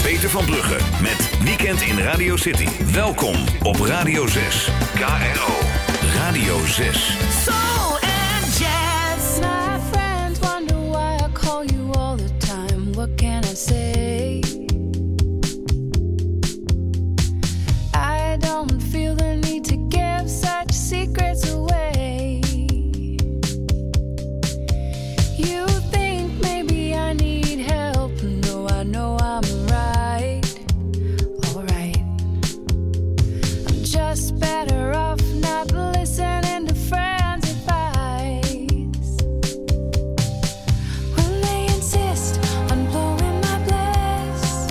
Peter van Brugge met Weekend in Radio City. Welkom op Radio 6. KRO. Radio 6. Soul and jazz. My friends wonder why I call you all the time. What can I say? I don't feel the need to give such secrets away. You think maybe I need help. No, I know I'm right. Alright. I'm just better off not listening to friends' advice. When they insist on blowing my bliss,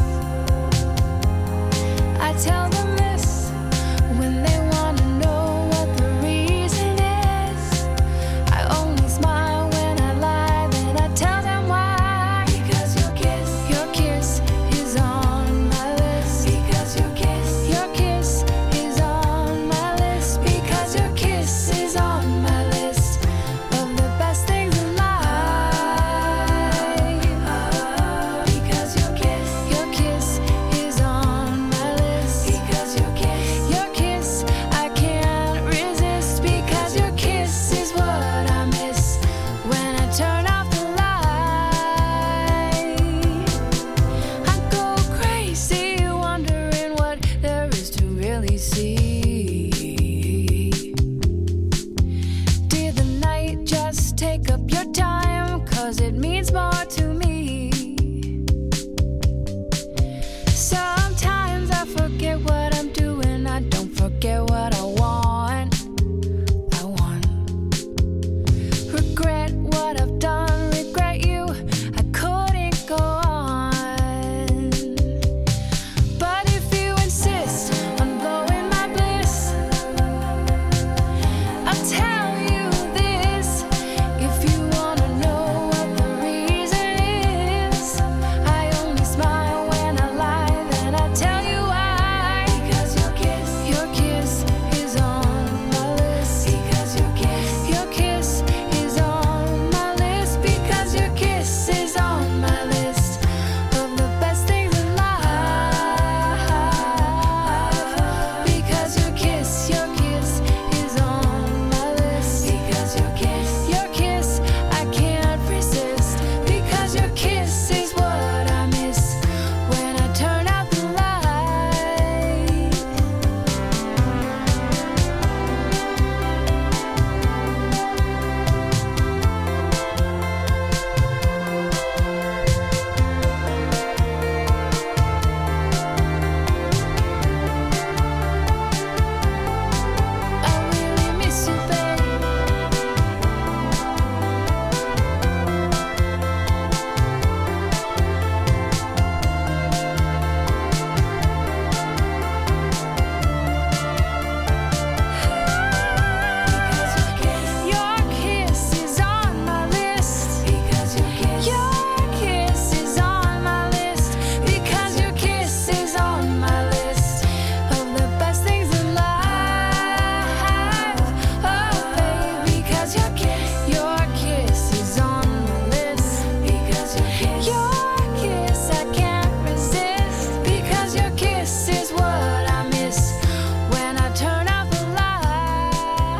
I tell them this. When they want to know what the reason is, I only smile when I lie, then I tell them why. Because your kiss is on my list. Because your kiss is on my list. Because your kiss is on my list of the best things in life. Because your kiss is on my list. Because your kiss I can't resist. Because your kiss is what I miss when I turn off the light. I go crazy wondering what there is to really see. Did the night just take up your time? 'Cause it means more to me. Sometimes I forget what I'm doing. I don't forget what I want. Regret what I've done, regret you. I couldn't go on. But if you insist on blowing my bliss, I'll tell you this. If you wanna know what the reason is, I only smile when I lie, then I tell you why. Because your kiss is on my list. Because your kiss is on my list. Because your kiss is on my list of the best things in life. Because your kiss is on my list. Because your kiss I can't resist. Because your kiss is what I miss when I turn out the light. I really miss you, babe. Your kiss is on my list. Because your kiss is on my list. Because your kiss is on my list of the best things in life. Oh, baby, because your kiss is on my list. Because your kiss I can't resist. Because your kiss is what I miss when I turn out the light.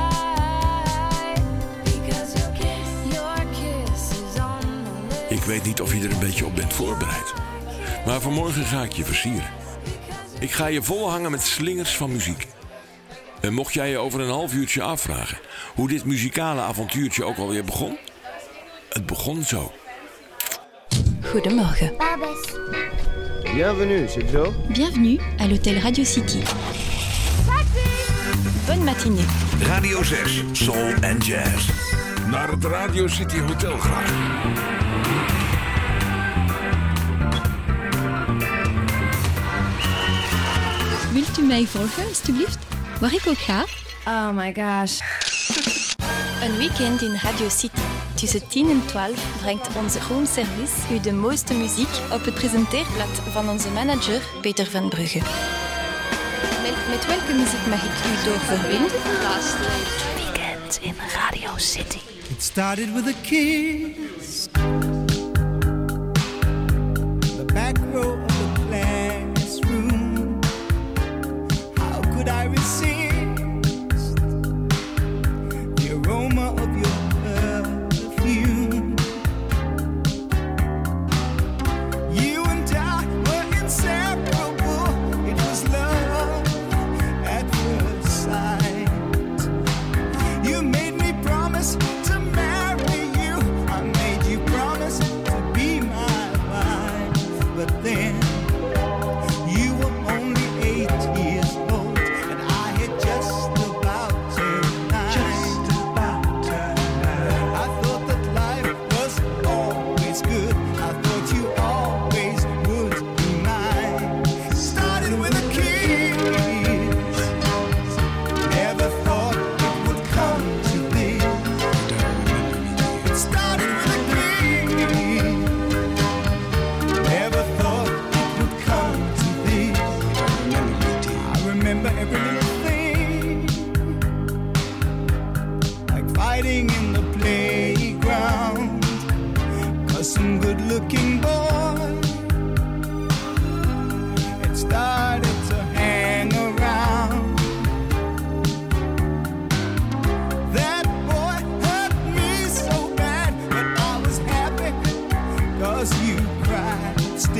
Because your kiss is on my list. Ik weet niet of je er een beetje op bent voorbereid. Maar vanmorgen ga ik je versieren. Ik ga je volhangen met slingers van muziek. En mocht jij je over een half uurtje afvragen hoe dit muzikale avontuurtje ook alweer begon? Het begon zo. Goedemorgen. Bienvenue, c'est Joe. Bienvenue à l'hôtel Radio City. Bonne matinée. Radio 6. Soul and Jazz. Naar het Radio City Hotel graag. Wilt u mij volgen, alstublieft? Waar ik ook ga? Oh my gosh. Een weekend in Radio City. Tussen 10 en 12 brengt onze roomservice u de mooiste muziek op het presenteerblad van onze manager Peter van Brugge. Met welke muziek mag ik u doorverbinden? Weekend in Radio City. It started with a kiss. The back row of the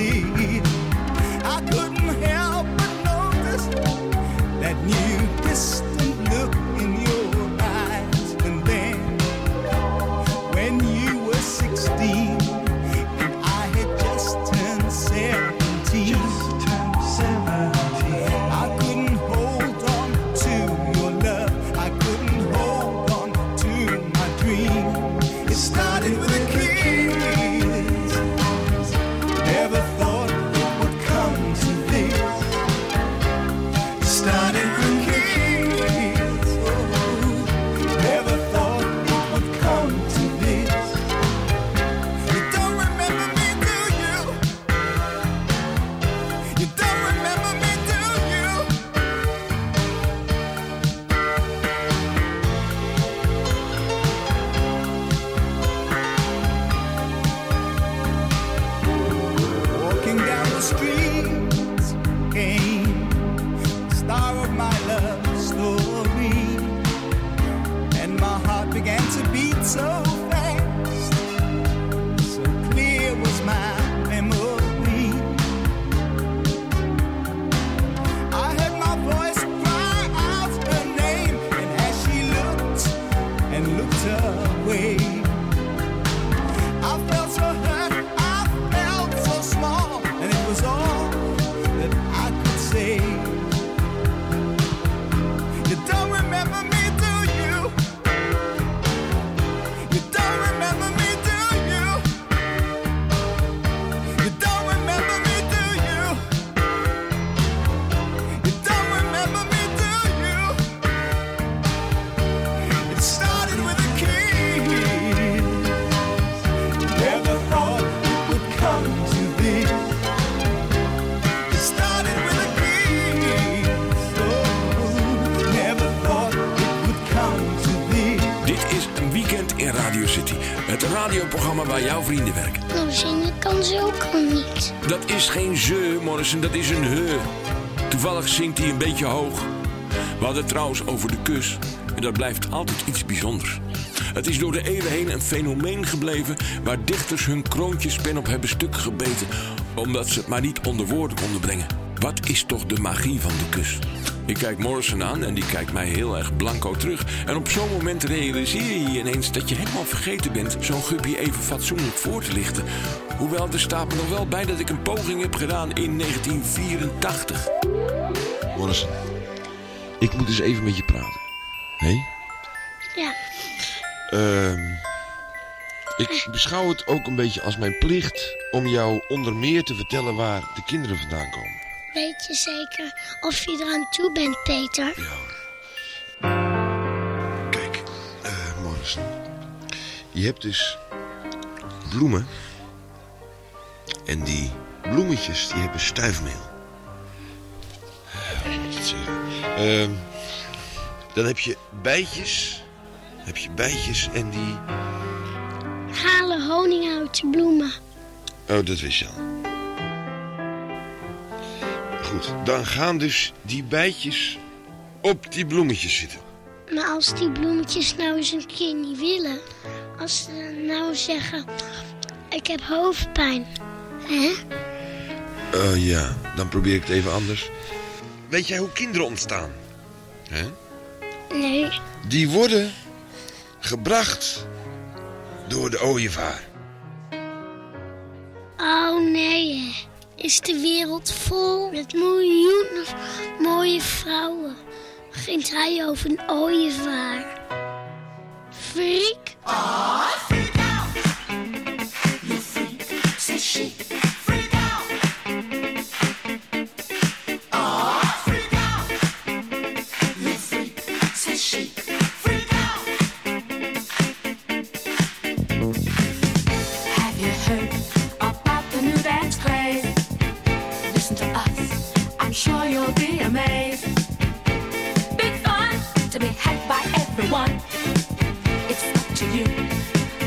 did. I couldn't help but notice that new distant look in your eyes. And then, when you were 16 and I had just turned 17, I couldn't hold on to your love. I couldn't hold on to my dream. It started with a kiss. Never thought it would come to this. It started with a kiss. Oh, never thought it would come to this. You don't remember me, do you? You don't remember me, do you? Walking down the streets came the star of my love story, and my heart began to beat so fast, so clear was my memory. I heard my voice cry out her name, and as she looked and looked away, I felt so hurt, I felt so small, and it was all that I could say. You don't remember me, do you? You don't remember me, do you? You don't remember me, do you? You don't remember me, do you? It started with a kiss. Never thought it would come to this. It started with a kiss. Oh, never thought it would come to this. Dit is Een Weekend in Radio City. Het radioprogramma waar jouw vrienden werken. Nou, zingen kan ze ook al niet. Dat is geen ze, Morrison, dat is een he. Toevallig zingt hij een beetje hoog. We hadden het trouwens over de kus. En dat blijft altijd iets bijzonders. Het is door de eeuwen heen een fenomeen gebleven waar dichters hun kroontjespen op hebben stuk gebeten, omdat ze het maar niet onder woorden konden brengen. Wat is toch de magie van de kus? Ik kijk Morrison aan en die kijkt mij heel erg blanco terug. En op zo'n moment realiseer je ineens dat je helemaal vergeten bent zo'n guppy even fatsoenlijk voor te lichten. Hoewel, er staat me nog wel bij dat ik een poging heb gedaan in 1984. Morrison, ik moet eens even met je praten. Nee? Ja, Ik beschouw het ook een beetje als mijn plicht om jou onder meer te vertellen waar de kinderen vandaan komen. weet je zeker of je eraan toe bent, Peter? Ja. Kijk, Morrison. Je hebt dus bloemen. En die bloemetjes, die hebben stuifmeel. Hoe moet ik het zeggen? Dan heb je bijtjes. En die... Halen honing uit de bloemen. Oh, dat wist je al. Goed, dan gaan dus die bijtjes op die bloemetjes zitten. Maar als die bloemetjes nou eens een keer niet willen. Als ze nou zeggen, ik heb hoofdpijn. Hè? Ja, dan probeer ik het even anders. Weet jij hoe kinderen ontstaan? Hè? Nee. Die worden gebracht door de ooievaar. Oh nee, hè. Is de wereld vol met miljoenen mooie vrouwen? Begint hij over een ooievaar? Freak? Oh, freak out. You freak, says she. Freak out. Oh, freak out. You freak, says she. Freak out. Have you heard about the new dance craze? Listen to us, I'm sure you'll be amazed. Big fun to be had by everyone. It's up to you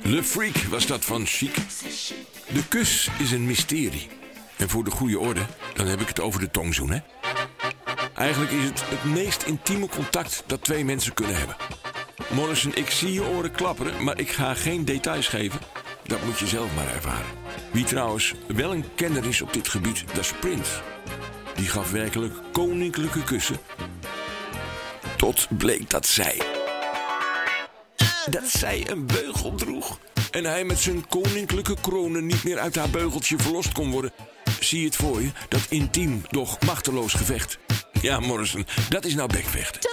Le Freak was dat van Chic. De kus is een mysterie. En voor de goede orde, dan heb ik het over de tongzoen, hè? Eigenlijk is het het meest intieme contact dat twee mensen kunnen hebben. Morrison, ik zie je oren klapperen, maar ik ga geen details geven. Dat moet je zelf maar ervaren. Wie trouwens wel een kenner is op dit gebied, dat is Prince. Die gaf werkelijk koninklijke kussen. Tot bleek dat zij een beugel droeg. En hij met zijn koninklijke kronen niet meer uit haar beugeltje verlost kon worden. Zie je het voor je, dat intiem, doch machteloos gevecht. Ja, Morrison, dat is nou bekvechten.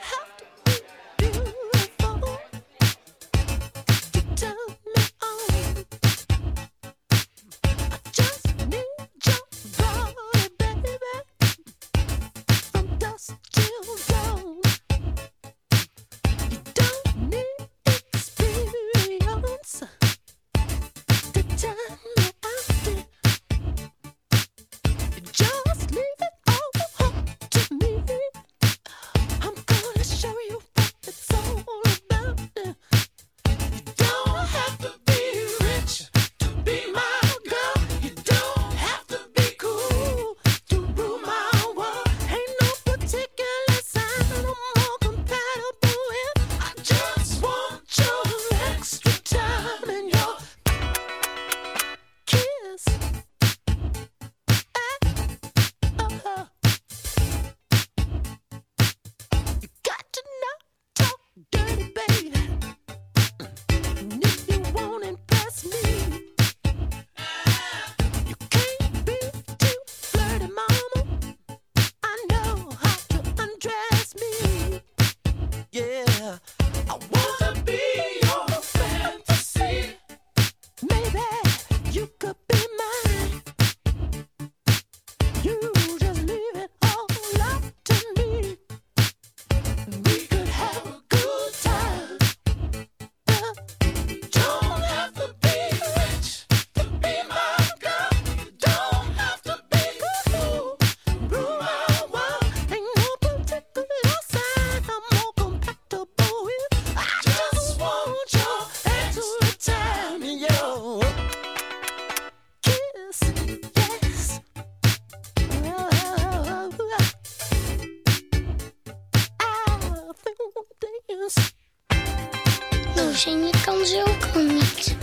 Zingen kan ze ook al niet.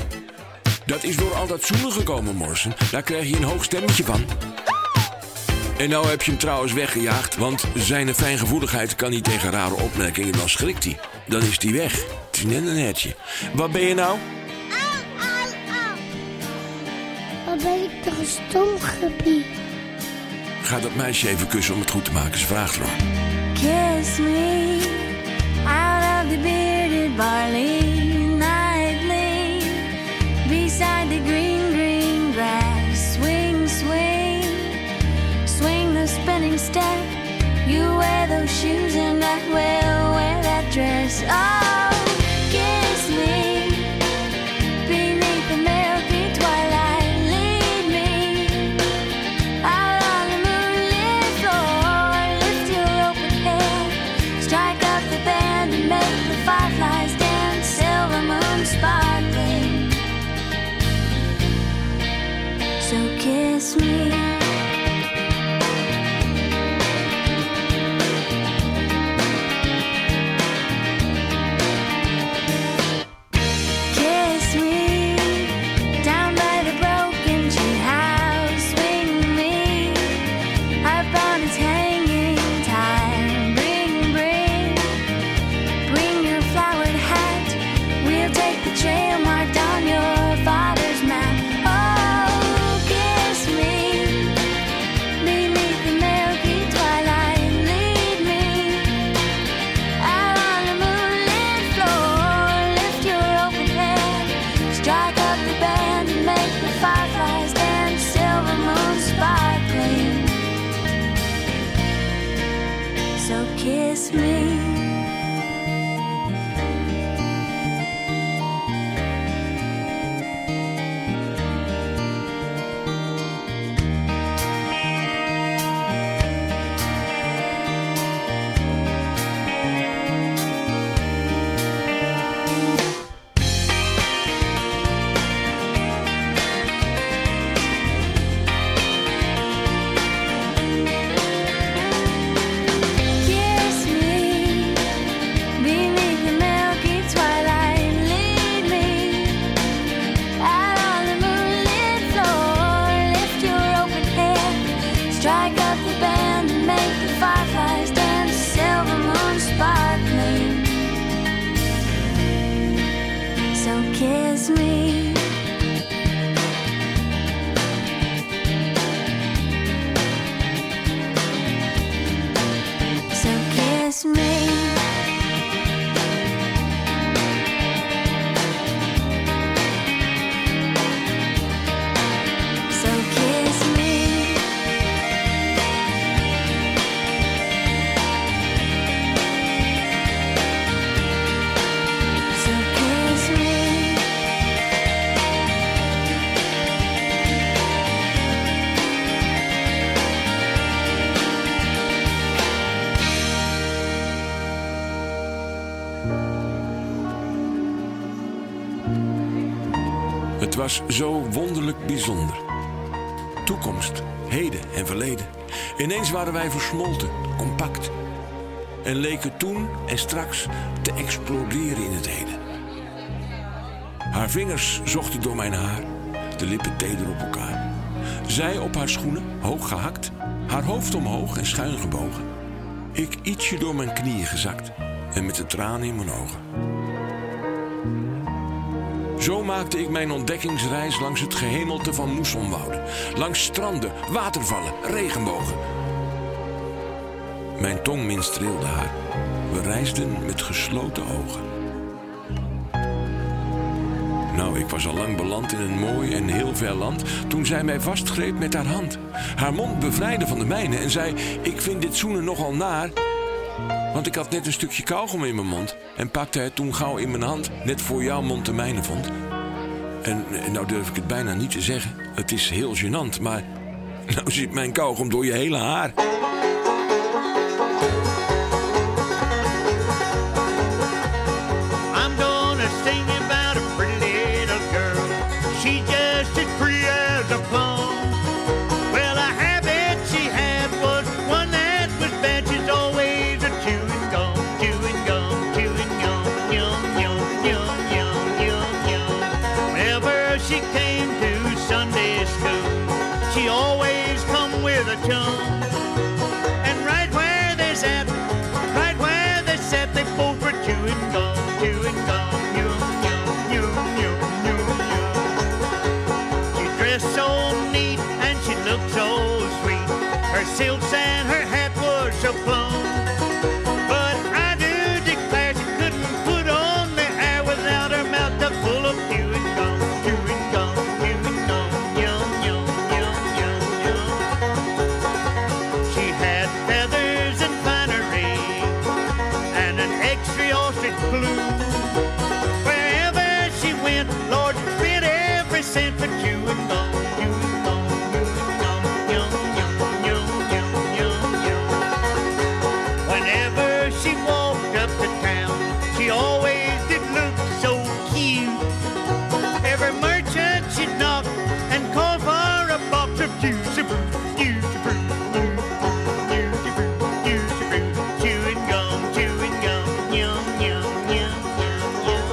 Dat is door al dat zoenen gekomen, Morrison. Daar krijg je een hoog stemmetje van. En nou heb je hem trouwens weggejaagd, want zijn fijngevoeligheid kan niet tegen rare opmerkingen. Dan schrikt hij. Dan is hij weg. Het is net een hertje. Wat ben je nou? Wat ben ik toch een stomgebied. Ga dat meisje even kussen om het goed te maken. Ze vraagt erom. Kiss me out of the bearded barley nightly beside the green, green grass. Swing, swing, swing the spinning step. You wear those shoes and I will wear that dress. Oh, kiss me beneath the milky twilight. Lead me out on the moonlit floor. Lift your open head, strike up the band and make the fireflies dance. Silver moon sparkling. So kiss me. Kiss me down by the broken tree house. Swing me up on its hanging time. Bring your flowered hat. We'll take the trail marked on your father's map. Oh, kiss me kiss me. So kiss me. So kiss me. So kiss me. Het was zo wonderlijk bijzonder. Toekomst, heden en verleden. Ineens waren wij versmolten, compact. En leken toen en straks te exploderen in het heden. Haar vingers zochten door mijn haar, de lippen teder op elkaar. Zij op haar schoenen, hoog gehakt, haar hoofd omhoog en schuin gebogen. Ik ietsje door mijn knieën gezakt en met de tranen in mijn ogen. Zo maakte ik mijn ontdekkingsreis langs het gehemelte van moessonwouden. Langs stranden, watervallen, regenbogen. Mijn tong minstreelde haar. We reisden met gesloten ogen. Nou, ik was al lang beland in een mooi en heel ver land toen zij mij vastgreep met haar hand. Haar mond bevrijdde van de mijne en zei: ik vind dit zoenen nogal naar. Want ik had net een stukje kauwgom in mijn mond en pakte het toen gauw in mijn hand, net voor jouw mond de mijne vond. En nou durf ik het bijna niet te zeggen. Het is heel gênant, maar nou zit mijn kauwgom door je hele haar. I'm gonna sing about a pretty little girl. She's just as pretty as a plum. Well, a habit she had was one that was bad. She's always a chewing gum, chewing gum, chewing gum, yum, yum, yum, yum, yum, yum. Whenever she came to Sunday school, she always come with a chum. And right where they sat, they both were chewing gum, chewing gum, yum, yum, yum, yum, yum, yum. She dressed so neat and she looked so sweet. Her silks and her hat were so plump. But I do declare she couldn't put on the hair without her mouth up full of chewing gum, chewing gum, chewing gum, yum, yum, yum, yum, yum. She had feathers and finery and an extra ostrich blue. Wherever she went, Lord, spent every cent for chewing gum, chewing gum, chewing gum, yum, yum, yum, yum, yum, yum. Whenever she walked up to town, she always did look so cute. Every merchant she'd knock and call for a box of juicy fruit, juicy fruit, juicy fruit, juicy fruit, chewing gum, chewing gum, yum, yum, yum, yum, yum.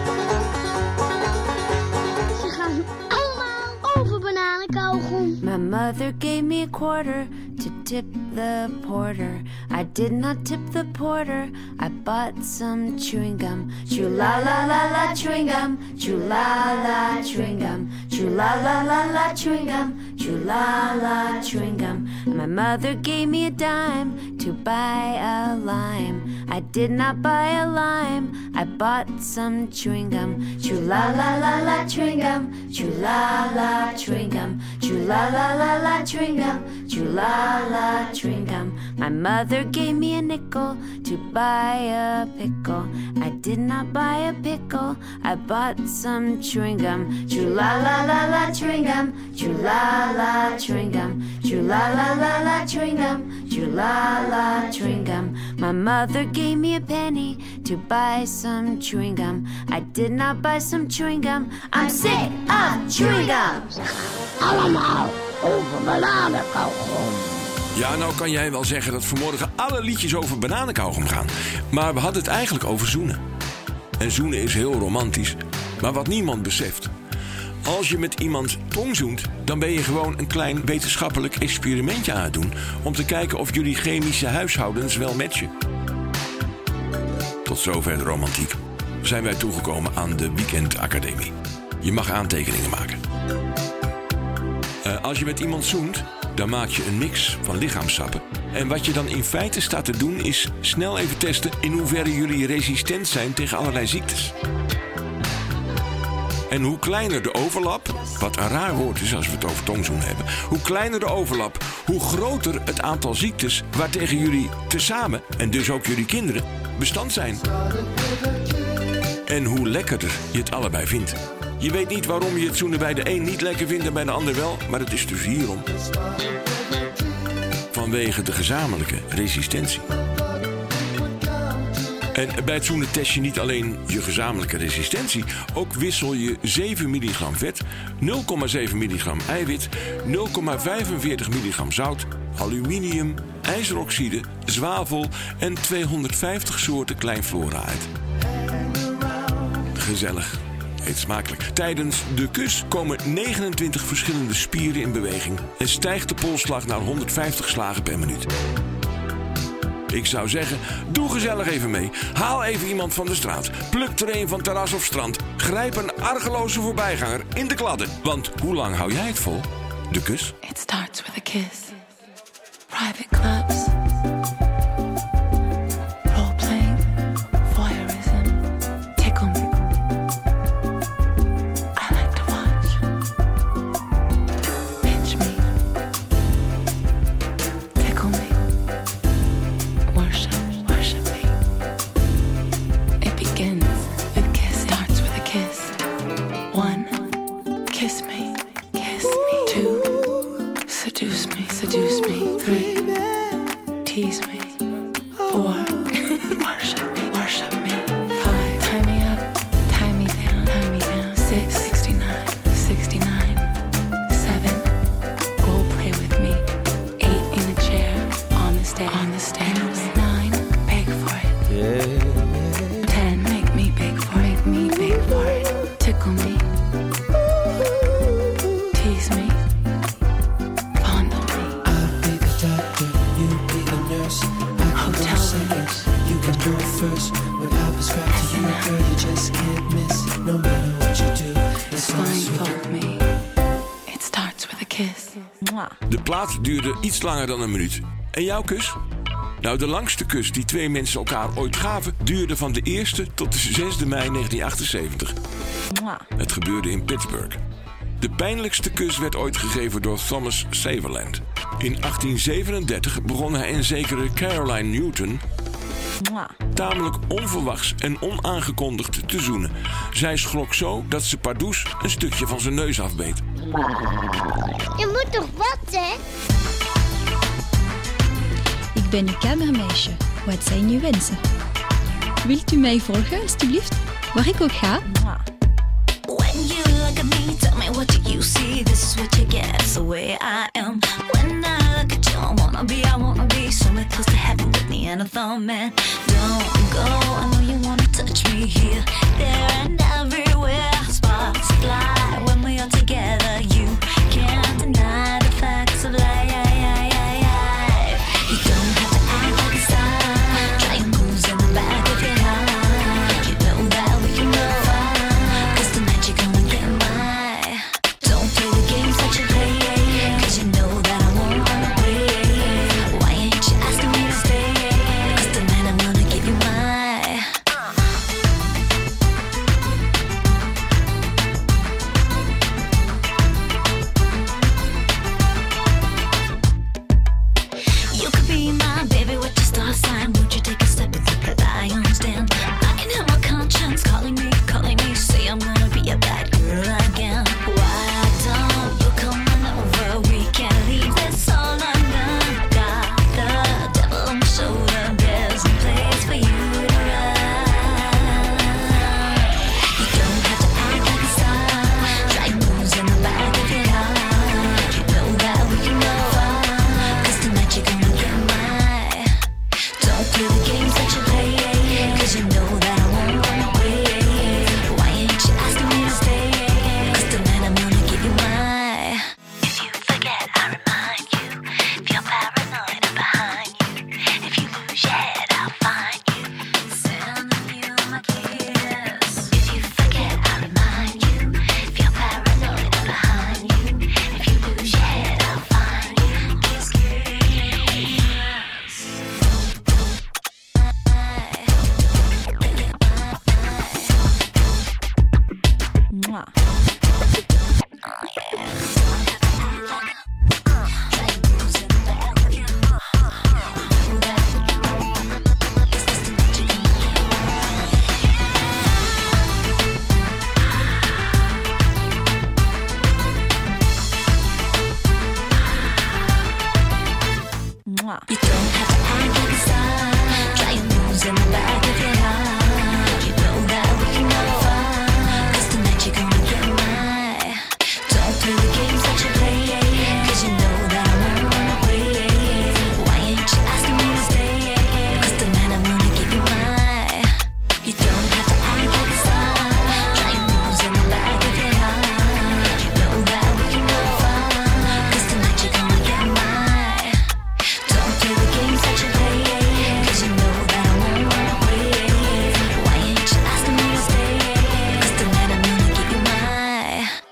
Ze gaan allemaal over bananenkauwgom. My mother gave me a quarter to tip the porter. I did not tip the porter. I bought some chewing gum. Chew la la la la chewing gum. Chew la la chewing gum. Chew la la la la chewing gum. Chew la la chewing gum. And my mother gave me a dime to buy a lime. I did not buy a lime. I bought some chewing gum. Chew la la la la chewing gum. Chew la la chewing gum. Chew la la la la chewing gum. Chew la la chewing gum. My mother gave me a nickel to buy a pickle. I did not buy a pickle. I bought some chewing gum. Chew la la la la chewing gum. Chew la la chewing gum. Chew la la la la chewing gum. Chew la la chewing gum. My mother gave me a penny to buy some chewing gum. I did not buy some chewing gum. I'm sick of chewing gum. Allemaal over bananenkauwgom. Ja, nou kan jij wel zeggen dat vanmorgen alle liedjes over bananenkauwgom gaan. Maar we hadden het eigenlijk over zoenen. En zoenen is heel romantisch. Maar wat niemand beseft. Als je met iemand tongzoent, dan ben je gewoon een klein wetenschappelijk experimentje aan het doen. Om te kijken of jullie chemische huishoudens wel matchen. Tot zover de romantiek. zijn wij toegekomen aan de Weekend Academie. Je mag aantekeningen maken. Als je met iemand zoent, dan maak je een mix van lichaamssappen. En wat je dan in feite staat te doen is snel even testen in hoeverre jullie resistent zijn tegen allerlei ziektes. En hoe kleiner de overlap, wat een raar woord is als we het over tongzoen hebben. Hoe kleiner de overlap, hoe groter het aantal ziektes waartegen jullie tezamen, en dus ook jullie kinderen, bestand zijn. En hoe lekkerder je het allebei vindt. Je weet niet waarom je het zoenen bij de een niet lekker vindt en bij de ander wel, maar het is dus hierom. Vanwege de gezamenlijke resistentie. En bij het zoenen test je niet alleen je gezamenlijke resistentie, ook wissel je 7 milligram vet, 0,7 milligram eiwit, 0,45 milligram zout, aluminium, ijzeroxide, zwavel en 250 soorten kleinflora uit. Gezellig. Eet smakelijk. Tijdens de kus komen 29 verschillende spieren in beweging en stijgt de polsslag naar 150 slagen per minuut. Ik zou zeggen, doe gezellig even mee. Haal even iemand van de straat. Pluk er een van terras of strand. Grijp een argeloze voorbijganger in de kladden. Want hoe lang hou jij het vol? De kus? It starts with a kiss. Private clubs. Role-playing. Voyeurism. Tickle me. I like to watch. Pinch me. Tickle me. Worship me. It begins with a kiss. Starts with a kiss. 1. Kiss me. Kiss me. 2. Seduce me. 3. Tease me. 4. Worship me. 5. Tie me up. Tie me down. 6. 69. 7. Role play with me. 8. In a chair. On the stairs. 9. Beg for it. 10. Make me beg for it. Tickle me. Tease me. Fondle me. I'll be the doctor, you be the nurse. Hotel rooms. You can go first. When I prescribe to you, girl, you just can't miss. No matter what you do, it's Blindfold me. It starts with a kiss. De plaat duurde iets langer dan een minuut. En jouw kus? Nou, de langste kus die 2 mensen elkaar ooit gaven duurde van de 1e tot de 6e mei 1978. Het gebeurde in Pittsburgh. De pijnlijkste kus werd ooit gegeven door Thomas Sutherland. In 1837 begon hij een zekere Caroline Newton tamelijk onverwachts en onaangekondigd te zoenen. Zij schrok zo dat ze pardoes een stukje van zijn neus afbeet. Je moet toch wat, hè? Ik ben uw kamermeisje. Wat zijn uw wensen? Wilt u mij volgen, alstublieft? Waar ik ook ga? When you look at me, tell me what do you see? This is what you get, it's the way I am. When I look at you, I wanna be somewhere close to heaven with me and a thumb, man. Don't go, I know you wanna touch me here, there and everywhere. Sparks fly when we are together. You can't deny the facts of life. You don't have to act like a star. Try your moves in the back of your heart. You know that we can go far. 'Cause tonight you're gonna get mine. Don't play the games that you play. 'Cause you know that I won't run away. Why ain't you asking me to stay? 'Cause tonight I'm gonna give you mine.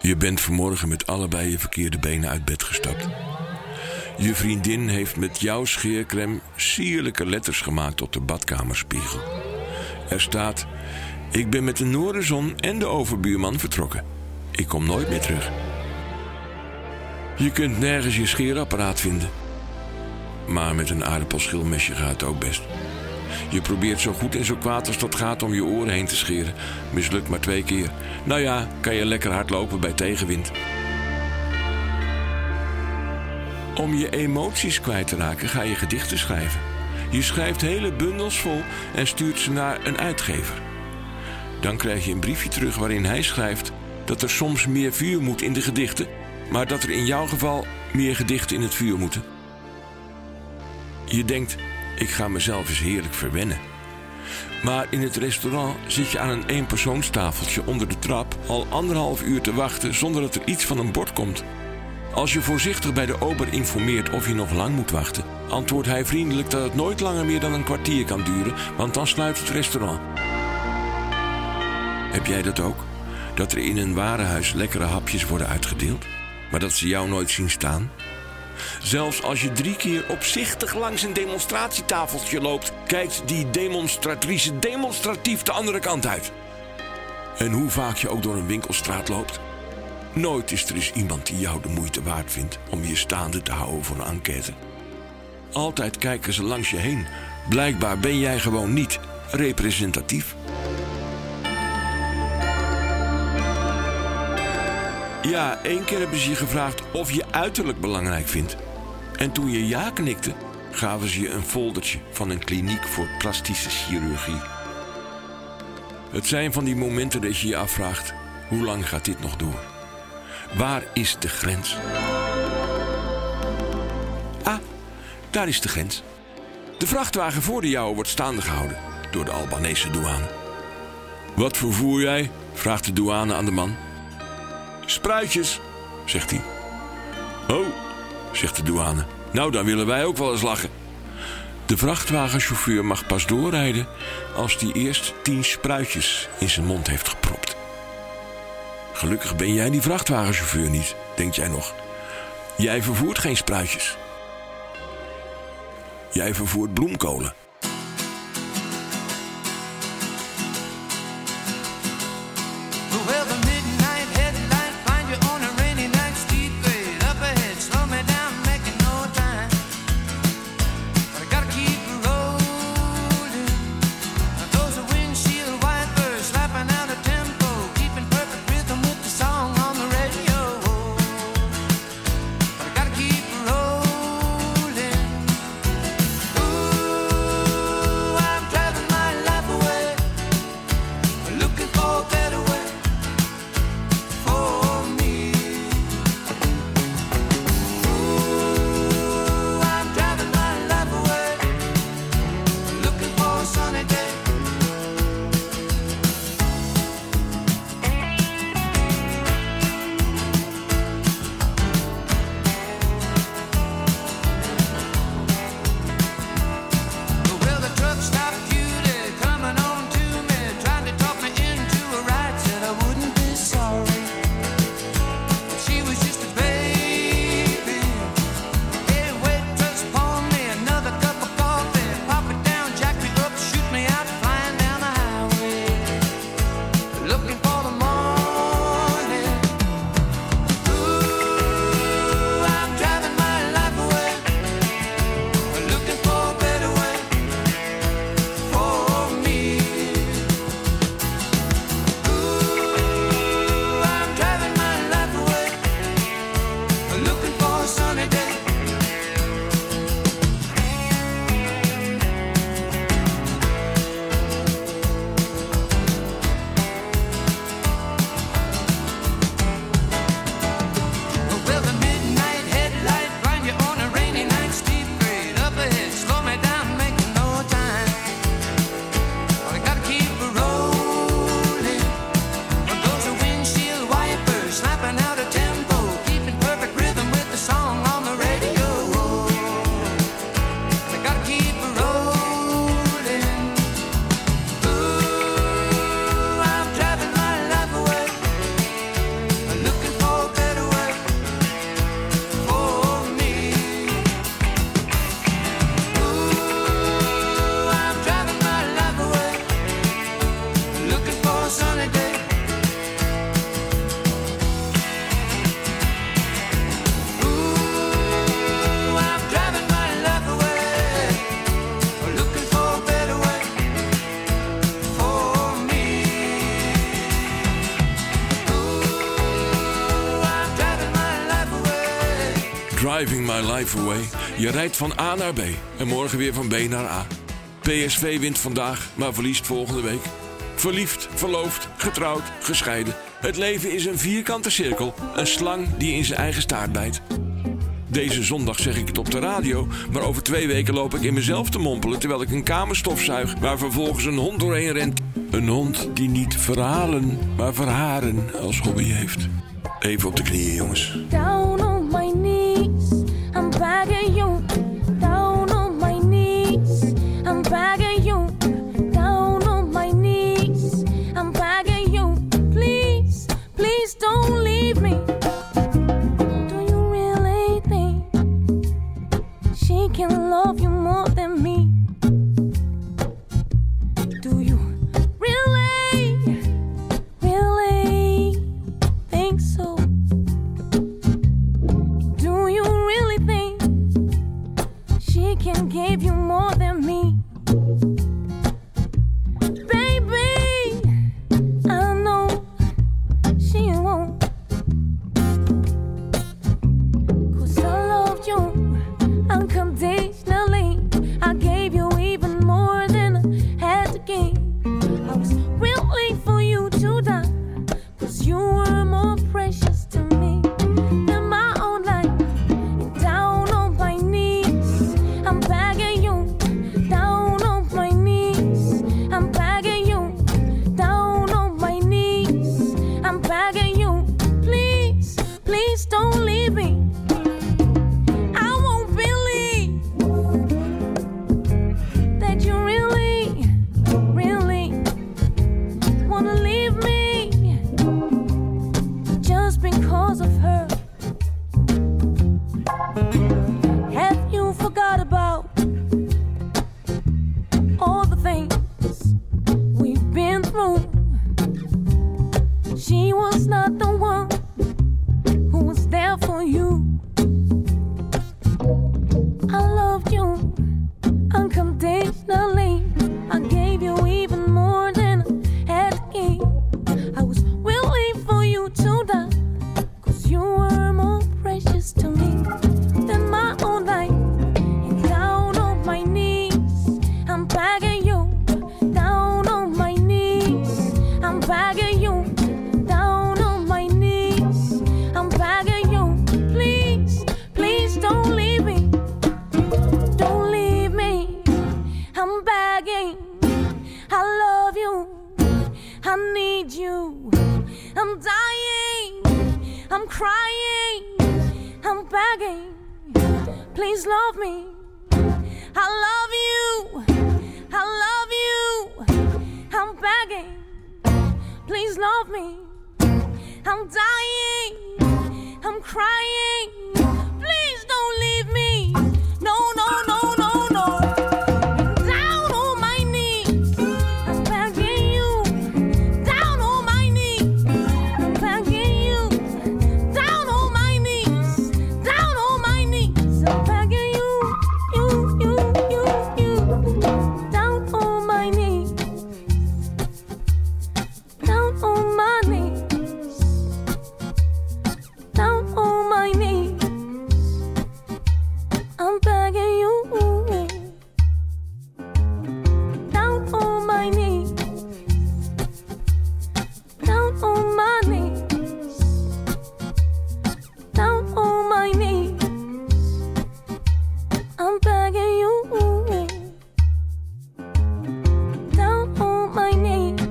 Je bent vanmorgen met allebei je verkeerde benen uit bed gestapt. Je vriendin heeft met jouw scheercrème sierlijke letters gemaakt op de badkamerspiegel. Er staat: ik ben met de Noorderzon en de overbuurman vertrokken. Ik kom nooit meer terug. Je kunt nergens je scheerapparaat vinden. Maar met een aardappelschilmesje gaat het ook best. Je probeert zo goed en zo kwaad als dat gaat om je oren heen te scheren. Mislukt maar 2 keer. Nou ja, kan je lekker hard lopen bij tegenwind. Om je emoties kwijt te raken ga je gedichten schrijven. Je schrijft hele bundels vol en stuurt ze naar een uitgever. Dan krijg je een briefje terug waarin hij schrijft dat er soms meer vuur moet in de gedichten, maar dat er in jouw geval meer gedichten in het vuur moeten. Je denkt, ik ga mezelf eens heerlijk verwennen. Maar in het restaurant zit je aan een eenpersoonstafeltje onder de trap al 1,5 uur te wachten zonder dat er iets van een bord komt. Als je voorzichtig bij de ober informeert of je nog lang moet wachten, antwoordt hij vriendelijk dat het nooit langer meer dan een kwartier kan duren, want dan sluit het restaurant. Heb jij dat ook? Dat er in een warenhuis lekkere hapjes worden uitgedeeld, maar dat ze jou nooit zien staan? Zelfs als je 3 keer opzichtig langs een demonstratietafeltje loopt, kijkt die demonstratrice demonstratief de andere kant uit. En hoe vaak je ook door een winkelstraat loopt, nooit is er eens iemand die jou de moeite waard vindt om je staande te houden voor een enquête. Altijd kijken ze langs je heen. Blijkbaar ben jij gewoon niet representatief. Ja, 1 keer hebben ze je gevraagd of je uiterlijk belangrijk vindt. En toen je ja knikte, gaven ze je een foldertje van een kliniek voor plastische chirurgie. Het zijn van die momenten dat je je afvraagt, hoe lang gaat dit nog door? Waar is de grens? Ah, daar is de grens. De vrachtwagen voor de jouwe wordt staande gehouden door de Albanese douane. Wat vervoer jij? Vraagt de douane aan de man. Spruitjes, zegt hij. Oh, zegt de douane. Nou, dan willen wij ook wel eens lachen. De vrachtwagenchauffeur mag pas doorrijden als hij eerst 10 spruitjes in zijn mond heeft gepropt. Gelukkig ben jij die vrachtwagenchauffeur niet, denkt jij nog. Jij vervoert geen spruitjes. Jij vervoert bloemkolen. Well, the midnight headlight find you on a rainy night, steep grade up ahead, slow me down, making no time. But I gotta keep rolling. Those are windshield wipers slapping out a tempo, keeping perfect rhythm with the song on the radio. But I gotta keep rolling. Ooh, Driving my life away. Je rijdt van A naar B en morgen weer van B naar A. PSV wint vandaag, maar verliest volgende week. Verliefd, verloofd, getrouwd, gescheiden. Het leven is een vierkante cirkel, een slang die in zijn eigen staart bijt. Deze zondag zeg ik het op de radio, maar over 2 weken loop ik in mezelf te mompelen terwijl ik een kamer stofzuig waar vervolgens een hond doorheen rent. Een hond die niet verhalen, maar verharen als hobby heeft. Even op de knieën, jongens. Down on my knees, I'm begging you. Down on my knees, I'm begging you. Down on my knees, I'm begging you. Please, please don't leave me. Do you really think she can love you more than me? Do you really, really think so? Do you really think she can give you more than me? Baby, I know she won't. 'Cause I loved you unconditionally. I gave you even more than I had to give. I was willing for you to die, 'cause you were more precious to me than my own life. Down on my knees, I'm begging you. Down on my knees, I'm begging you. Down on my knees, I'm begging you. Please, please don't leave me. I won't believe that you really, really wanna leave me just because of her. Have you forgot about all the things we've been through? She was not the one who was there for you. I loved you unconditionally. I gave you even more than I had to give. I was willing for you to die, 'cause you were more precious to me than my own life. And down on my knees, I'm begging you. Down on my knees, I'm begging you. Down on my knees, I'm begging you. Please, please don't leave me. Don't leave me. I'm begging. I love you. I need you. I'm dying. I'm crying. I'm begging. Please love me. I love you. I love you. I'm begging. Please love me. I'm dying. I'm crying. Please don't leave me. No, no, no, no, no. Down on my knees, I'm begging you. Down on my knees, I'm begging you. Down on my knees, down on my knees, I'm begging you. You. Down on my knees, down on my knees, down on my knees, I'm begging you. Down on my knees, down on my knees, down on my knees, I'm begging you. Down on my knees,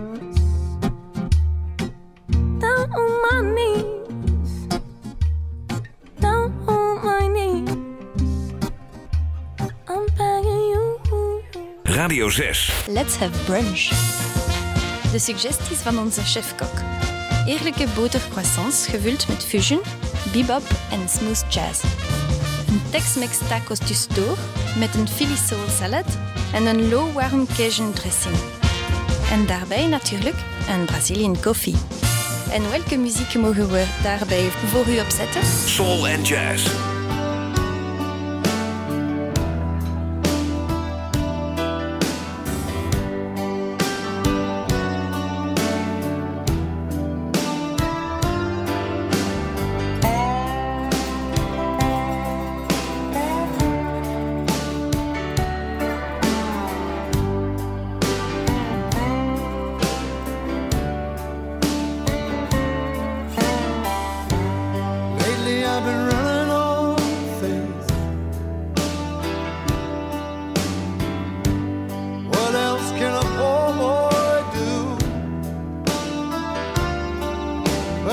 down on my knees, down on my knees, I'm begging you. Radio 6. Let's have brunch. De suggesties van onze chefkok. Eerlijke botercroissants gevuld met fusion, bebop en smooth jazz. Een Tex-Mex tacos du store met een Philly soul salad en een low warm Cajun dressing. En daarbij natuurlijk een Brazilian coffee. En welke muziek mogen we daarbij voor u opzetten? Soul en jazz.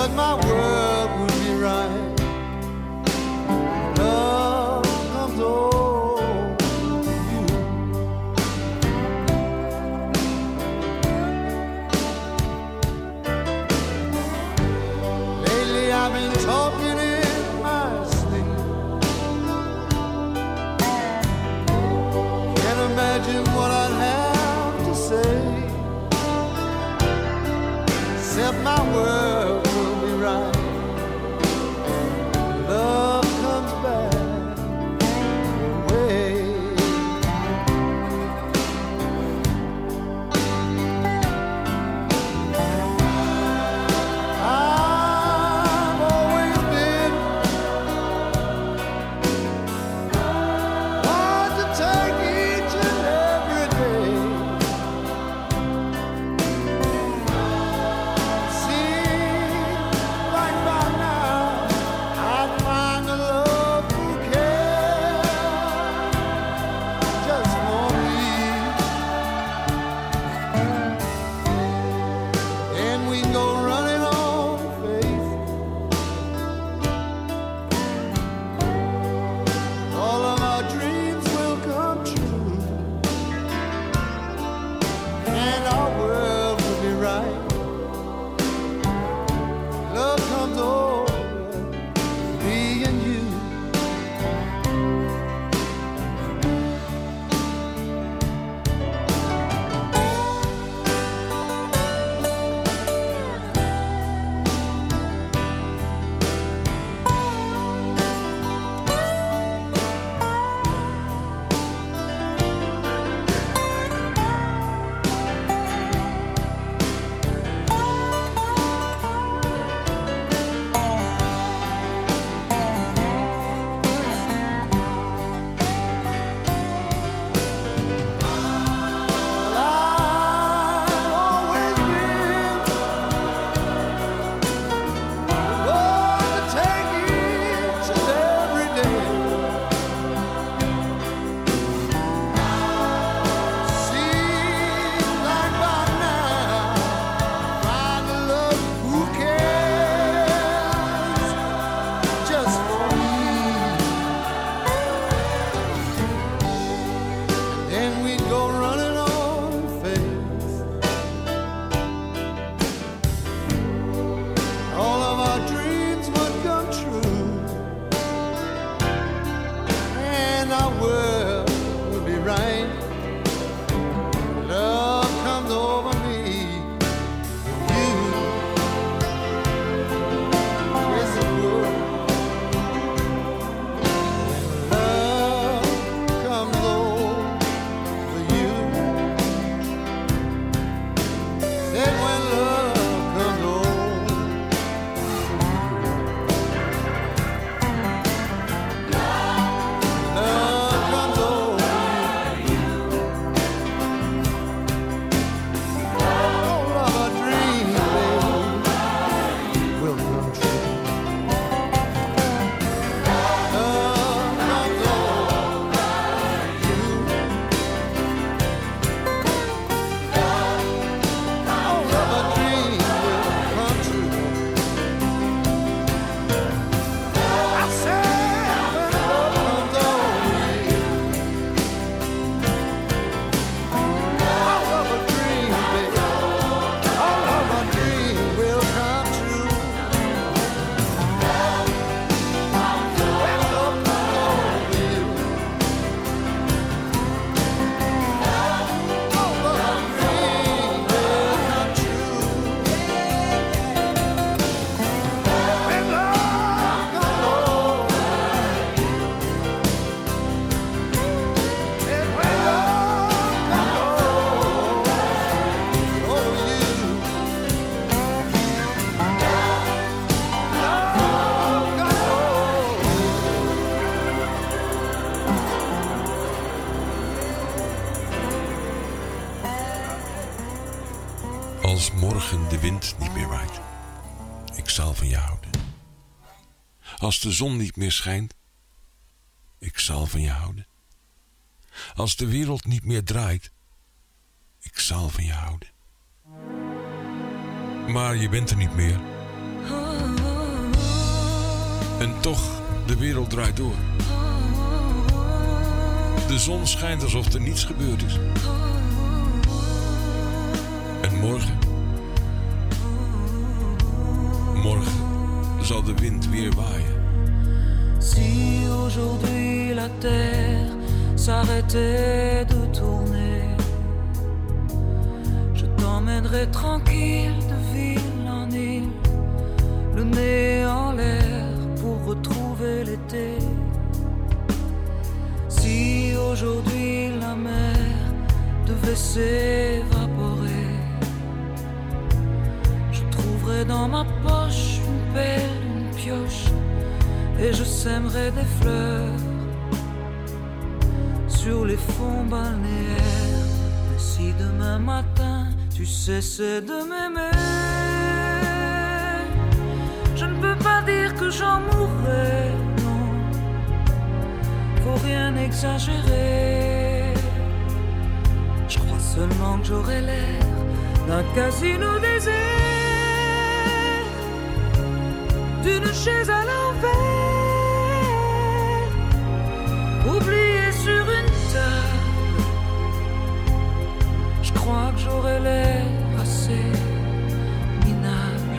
that my world would be right. Love comes over you. Lately I've been talking in my sleep. Can't imagine what I'd have to say, except my world will be right. Love comes back away. I've always been one to take each and every day. Seems like by now I'd find a love who cares just for me. And we can go running on faith. All of our dreams will come true, and our world will be right. Love comes over me and you. Als morgen de wind niet meer waait, ik zal van je houden. Als de zon niet meer schijnt, ik zal van je houden. Als de wereld niet meer draait, ik zal van je houden. Maar je bent er niet meer. En toch, de wereld draait door. De zon schijnt alsof er niets gebeurd is. En morgen zal de wind weer waaien. Si aujourd'hui la terre s'arrêtait de tourner, je t'emmènerai tranquille de ville en île, le nez en l'air pour retrouver l'été. Si aujourd'hui la mer devait s'évaporer, je trouverai dans ma poche une pelle, une pioche, et je sèmerai des fleurs sur les fonds balnéaires. Et si demain matin tu cessais de m'aimer, je ne peux pas dire que j'en mourrai, non, faut rien exagérer. Je crois seulement que j'aurai l'air d'un casino désert, d'une chaise à l'envers, oubliée sur une table. Je crois que j'aurai l'air assez minable.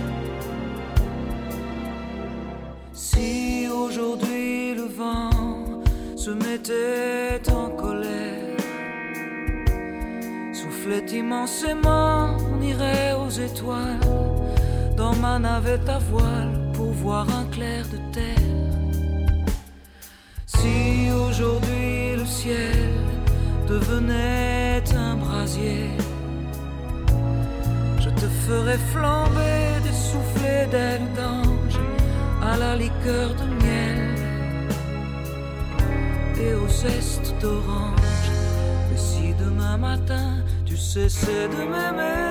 Si aujourd'hui le vent se mettait en colère, soufflait immensément, on irait aux étoiles dans ma navette à voile pour voir un clair de terre. Si aujourd'hui le ciel devenait un brasier, je te ferais flamber des soufflets d'ailes d'ange à la liqueur de miel et au zeste d'orange. Et si demain matin tu cessais de m'aimer,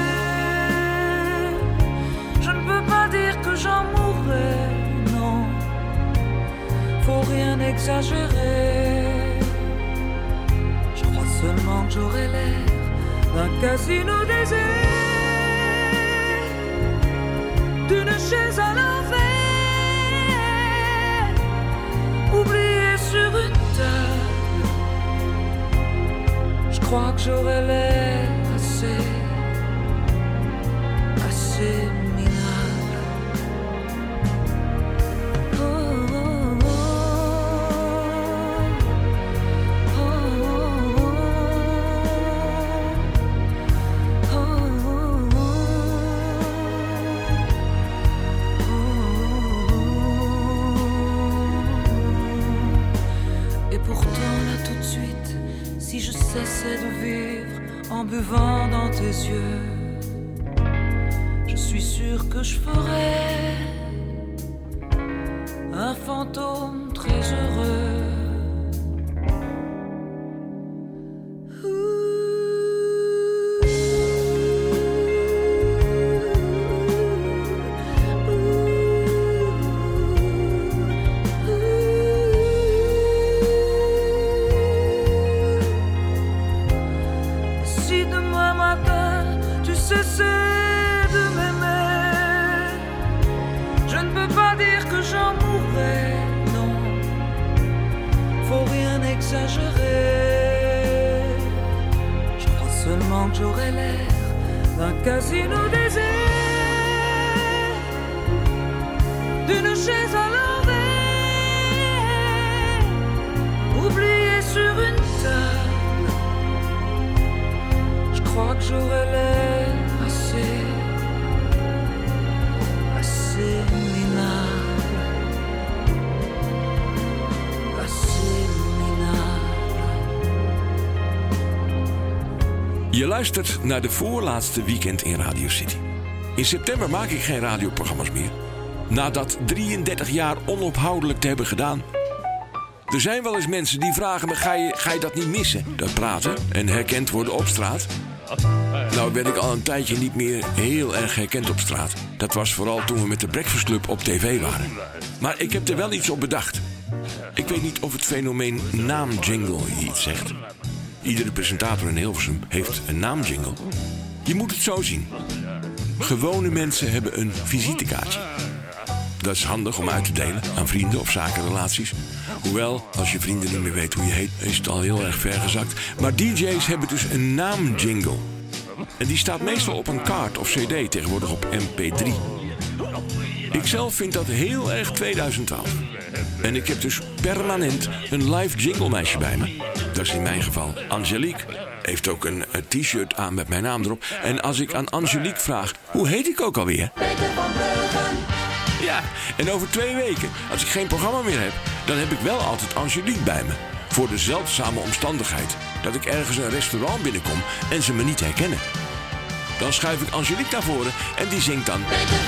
je ne peux pas dire que j'en mourrai, non, faut rien exagérer. Je crois seulement que j'aurai l'air d'un casino désert, d'une chaise à l'envers, oubliée sur une table. Je crois que j'aurai l'air assez minable. Oh, oh, oh, oh, oh, oh, oh. Et pourtant là tout de suite, si je cessais de vivre en buvant dans tes yeux, je suis sûr que je ferais un fantôme très heureux. Si demain matin tu cessais de m'aimer, je ne peux pas dire que j'en mourrai, non, faut rien exagérer. Je crois seulement que j'aurai l'air d'un casino désert, d'une chaise à l'envers, oubliée sur une table. Je crois que j'aurai l'air assez minable, assez minable. Je luistert naar de voorlaatste weekend in Radio City. In september maak ik geen radioprogramma's meer. Na dat 33 jaar onophoudelijk te hebben gedaan. Er zijn wel eens mensen die vragen me, ga je dat niet missen? Dat praten en herkend worden op straat. Nou werd ik al een tijdje niet meer heel erg herkend op straat. Dat was vooral toen we met de Breakfast Club op tv waren. Maar ik heb er wel iets op bedacht. Ik weet niet of het fenomeen naamjingle je iets zegt. Iedere presentator in Hilversum heeft een naamjingle. Je moet het zo zien. Gewone mensen hebben een visitekaartje. Dat is handig om uit te delen aan vrienden of zakenrelaties. Hoewel, als je vrienden niet meer weet hoe je heet, is het al heel erg ver gezakt. Maar DJ's hebben dus een naamjingle. En die staat meestal op een kaart of cd, tegenwoordig op MP3. Ik zelf vind dat heel erg 2012. En ik heb dus permanent een live jinglemeisje bij me. Dat is in mijn geval Angelique. Heeft ook een t-shirt aan met mijn naam erop. En als ik aan Angelique vraag, hoe heet ik ook alweer? Ja, en over 2 weken, als ik geen programma meer heb, dan heb ik wel altijd Angelique bij me. Voor de zeldzame omstandigheid dat ik ergens een restaurant binnenkom en ze me niet herkennen. Dan schuif ik Angelique naar voren en die zingt dan.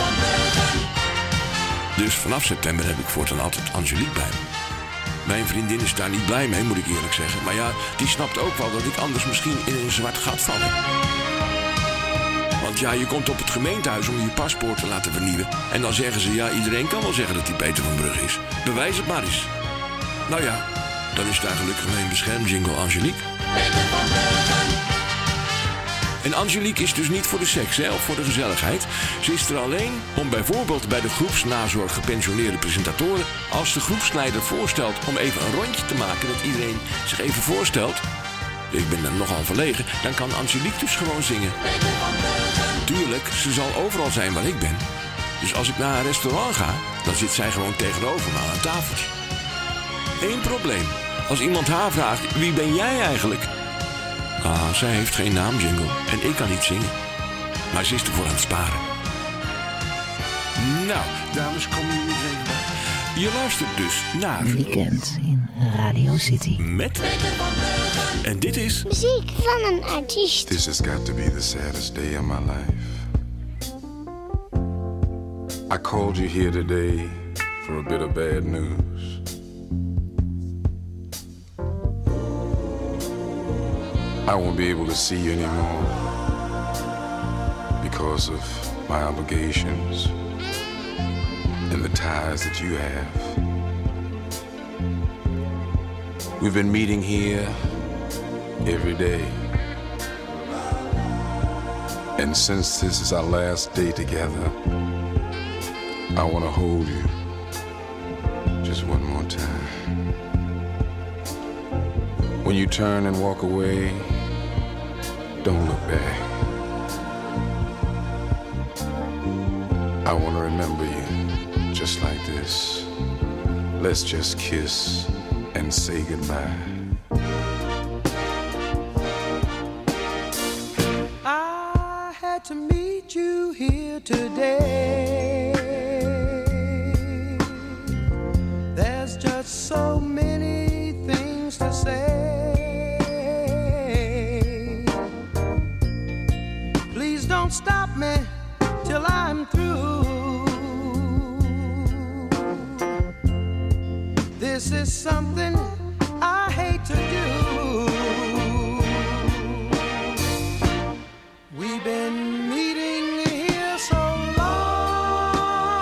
Dus vanaf september heb ik voortaan altijd Angelique bij me. Mijn vriendin is daar niet blij mee, moet ik eerlijk zeggen. Maar ja, die snapt ook wel dat ik anders misschien in een zwart gat val. Want ja, je komt op het gemeentehuis om je paspoort te laten vernieuwen. En dan zeggen ze, ja, iedereen kan wel zeggen dat hij Peter van Brugge is. Bewijs het maar eens. Nou ja, dan is daar gelukkig mijn beschermjingle Angelique. En Angelique is dus niet voor de seks, hè, of voor de gezelligheid. Ze is er alleen om bijvoorbeeld bij de groepsnazorg gepensioneerde presentatoren, als de groepsleider voorstelt om even een rondje te maken, dat iedereen zich even voorstelt. Ik ben dan nogal verlegen, dan kan Angelique dus gewoon zingen. Tuurlijk, ze zal overal zijn waar ik ben. Dus als ik naar een restaurant ga, dan zit zij gewoon tegenover me aan een tafeltje. Eén probleem. Als iemand haar vraagt, wie ben jij eigenlijk? Ah, zij heeft geen naamjingle en ik kan niet zingen. Maar ze is ervoor aan het sparen. Nou, dames, kom jullie eens even bij. Je luistert dus naar Weekend in Radio City. Met. En dit is Muziek van een artiest. This has got to be the saddest day of my life. I called you here today for a bit of bad news. I won't be able to see you anymore because of my obligations and the ties that you have. We've been meeting here every day. And since this is our last day together, I want to hold you just one more time. When you turn and walk away, don't look back. I want to remember you just like this. Let's just kiss and say goodbye. I had to meet you here today. There's just so many things to say. Please don't stop me till I'm through. This is something I hate to do. We've been meeting here so long.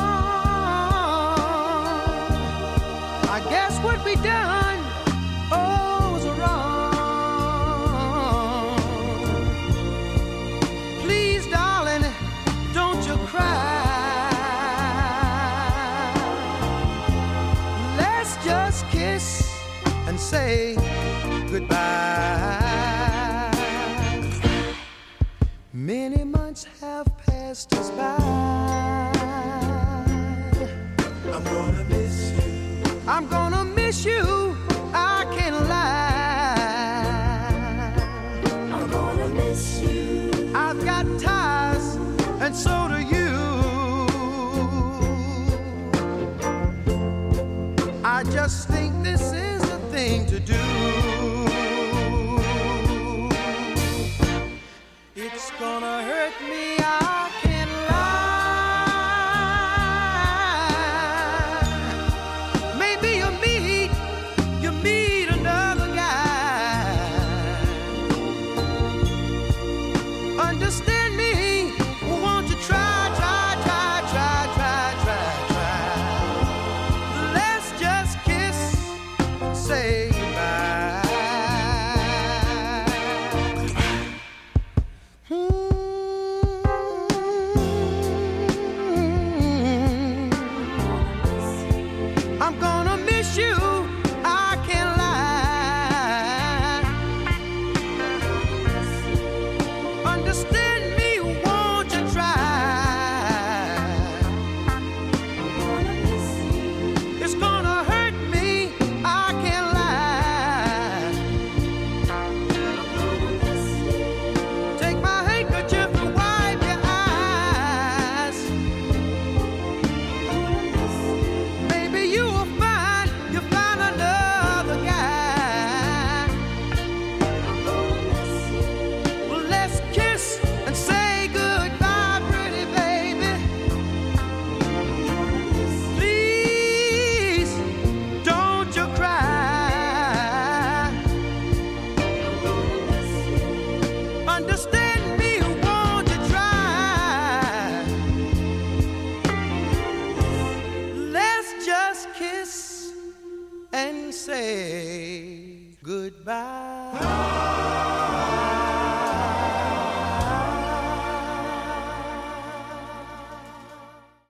I guess what we done, oh, was wrong. Please, darling, don't you cry. Let's just kiss and say goodbye. Many months have passed us by. I'm gonna miss you. I'm gonna miss you. I can't lie. I'm gonna miss you. I've got ties, and so do you. I just think this is the thing to do. It's gonna hurt me, I can't lie. Maybe you meet another guy. Understand me, won't you try. Let's just kiss and say goodbye. say goodbye.